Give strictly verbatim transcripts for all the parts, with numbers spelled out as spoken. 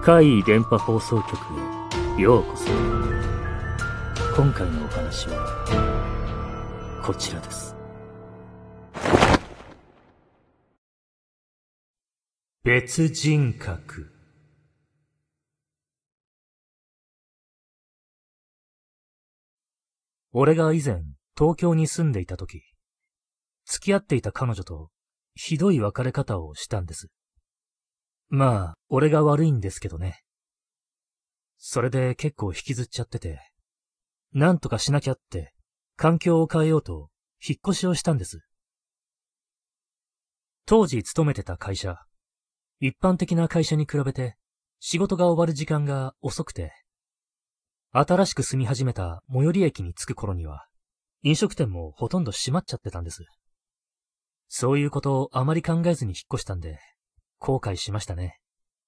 怪異電波放送局へようこそ。今回のお話はこちらです。別人格。俺が以前東京に住んでいた時、付き合っていた彼女とひどい別れ方をしたんです。まあ、俺が悪いんですけどね。それで結構引きずっちゃってて、なんとかしなきゃって環境を変えようと引っ越しをしたんです。当時勤めてた会社、一般的な会社に比べて仕事が終わる時間が遅くて、新しく住み始めた最寄り駅に着く頃には、飲食店もほとんど閉まっちゃってたんです。そういうことをあまり考えずに引っ越したんで、後悔しましたね。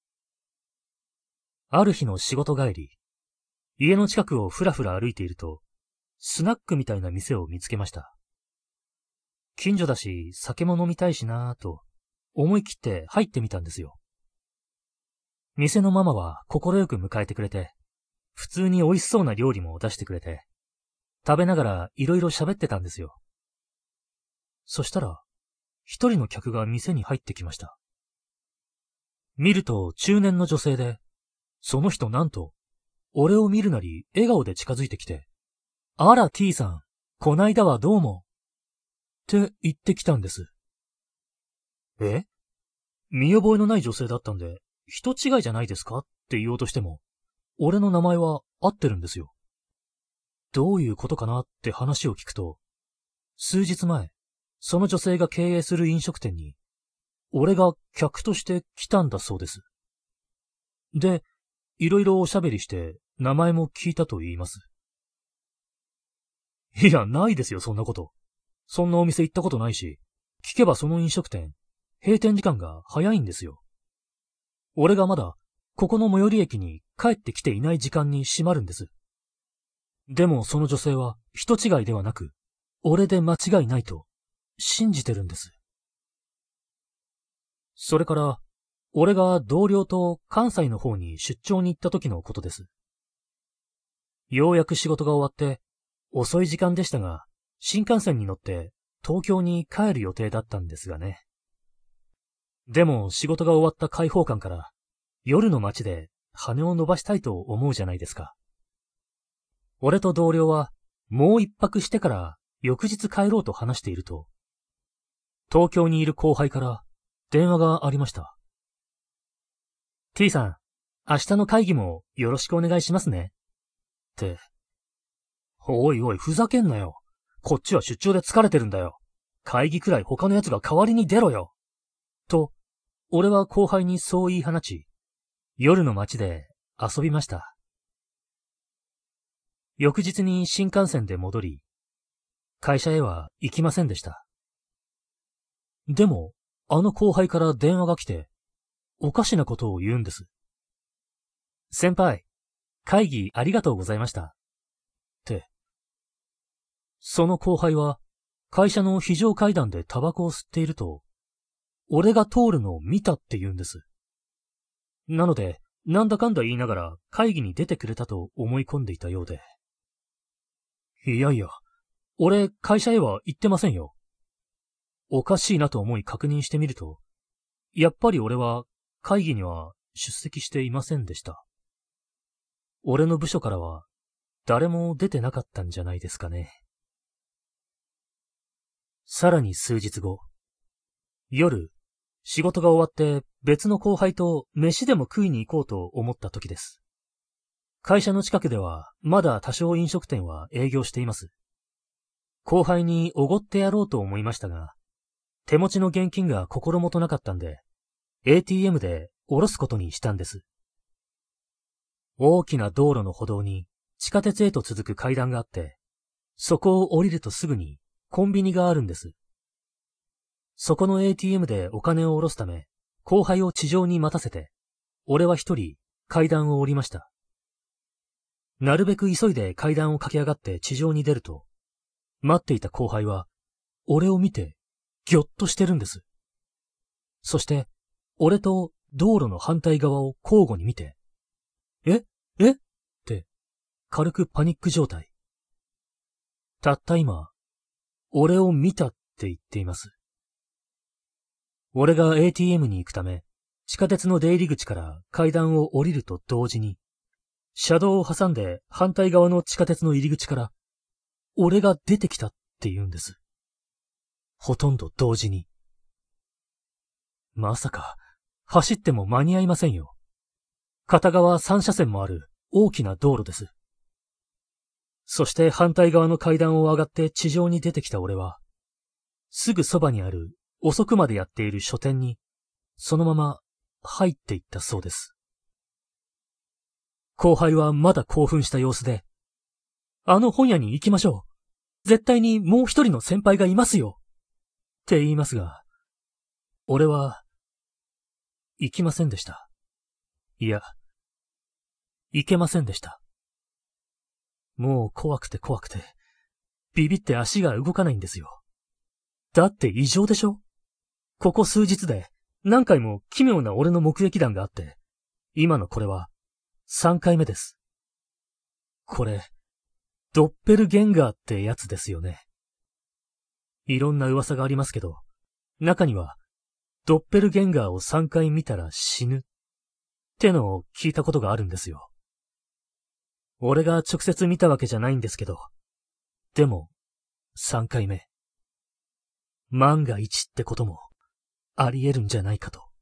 ある日の仕事帰り、家の近くをふらふら歩いていると、スナックみたいな店を見つけました。近所だし酒も飲みたいしなぁと思い切って入ってみたんですよ。店のママは快く迎えてくれて、普通に美味しそうな料理も出してくれて、食べながらいろいろ喋ってたんですよ。そしたら、一人の客が店に入ってきました。見ると中年の女性で、その人なんと、俺を見るなり笑顔で近づいてきて、あら T さん、こないだはどうも。って言ってきたんです。え？見覚えのない女性だったんで、人違いじゃないですかって言おうとしても、俺の名前は合ってるんですよ。どういうことかなって話を聞くと、数日前、その女性が経営する飲食店に、俺が客として来たんだそうです。で、いろいろおしゃべりして名前も聞いたと言います。いや、ないですよ、そんなこと。そんなお店行ったことないし、聞けばその飲食店、閉店時間が早いんですよ。俺がまだ、ここの最寄り駅に帰ってきていない時間に閉まるんです。でもその女性は人違いではなく、俺で間違いないと信じてるんです。それから、俺が同僚と関西の方に出張に行った時のことです。ようやく仕事が終わって、遅い時間でしたが、新幹線に乗って東京に帰る予定だったんですがね。でも仕事が終わった解放感から、夜の街で羽を伸ばしたいと思うじゃないですか。俺と同僚はもう一泊してから翌日帰ろうと話していると、東京にいる後輩から電話がありました。T さん、明日の会議もよろしくお願いしますね。って。おいおい、ふざけんなよ。こっちは出張で疲れてるんだよ。会議くらい他の奴が代わりに出ろよ。と、俺は後輩にそう言い放ち、夜の街で遊びました。翌日に新幹線で戻り、会社へは行きませんでした。でも、あの後輩から電話が来て、おかしなことを言うんです。先輩、会議ありがとうございました。って。その後輩は、会社の非常階段でタバコを吸っていると、俺が通るのを見たって言うんです。なので、なんだかんだ言いながら会議に出てくれたと思い込んでいたようで。いやいや、俺会社へは行ってませんよ。おかしいなと思い確認してみると、やっぱり俺は会議には出席していませんでした。俺の部署からは誰も出てなかったんじゃないですかね。さらに数日後、夜、仕事が終わって別の後輩と飯でも食いに行こうと思った時です。会社の近くではまだ多少飲食店は営業しています。後輩におごってやろうと思いましたが、手持ちの現金が心もとなかったんで、エーティーエム で下ろすことにしたんです。大きな道路の歩道に地下鉄へと続く階段があって、そこを降りるとすぐにコンビニがあるんです。そこの エーティーエム でお金を下ろすため、後輩を地上に待たせて、俺は一人階段を降りました。なるべく急いで階段を駆け上がって地上に出ると、待っていた後輩は、俺を見て、ぎょっとしてるんです。そして、俺と道路の反対側を交互に見て、 ええって、軽くパニック状態。たった今、俺を見たって言っています。俺が エーティーエム に行くため、地下鉄の出入り口から階段を降りると同時に、車道を挟んで反対側の地下鉄の入り口から、俺が出てきたって言うんです。ほとんど同時に。まさか、走っても間に合いませんよ。片側三車線もある大きな道路です。そして反対側の階段を上がって地上に出てきた俺は、すぐそばにある遅くまでやっている書店に、そのまま入っていったそうです。後輩はまだ興奮した様子で、あの本屋に行きましょう。絶対にもう一人の先輩がいますよ。って言いますが、俺は、行きませんでした。いや、行けませんでした。もう怖くて怖くて、ビビって足が動かないんですよ。だって異常でしょ？ここ数日で何回も奇妙な俺の目撃談があって、今のこれはさんかいめです。これ、ドッペルゲンガーってやつですよね。いろんな噂がありますけど、中には、ドッペルゲンガーをさんかい見たら死ぬってのを聞いたことがあるんですよ。俺が直接見たわけじゃないんですけど、でも、さんかいめ。万が一ってことも、あり得るんじゃないかと。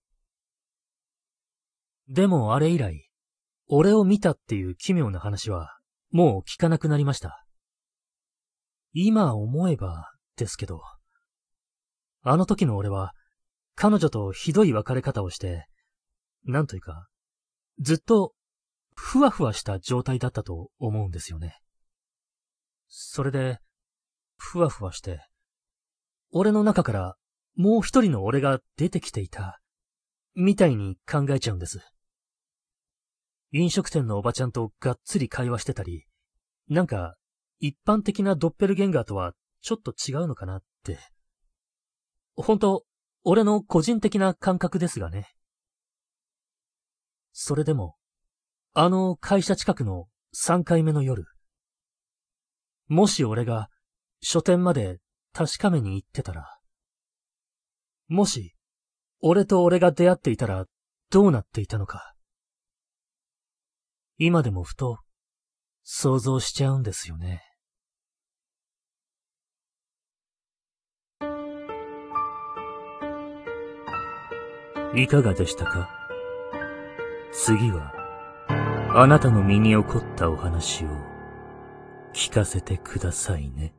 でもあれ以来、俺を見たっていう奇妙な話は、もう聞かなくなりました。今思えばですけど、あの時の俺は、彼女とひどい別れ方をして、なんというか、ずっと、ふわふわした状態だったと思うんですよね。それで、ふわふわして、俺の中からもう一人の俺が出てきていた、みたいに考えちゃうんです。飲食店のおばちゃんとがっつり会話してたり、なんか、一般的なドッペルゲンガーとはちょっと違うのかなって。ほんと、俺の個人的な感覚ですがね。それでも、あの会社近くのさんかいめの夜、もし俺が書店まで確かめに行ってたら、もし、俺と俺が出会っていたらどうなっていたのか。今でもふと想像しちゃうんですよね。いかがでしたか？次は、あなたの身に起こったお話を聞かせてくださいね。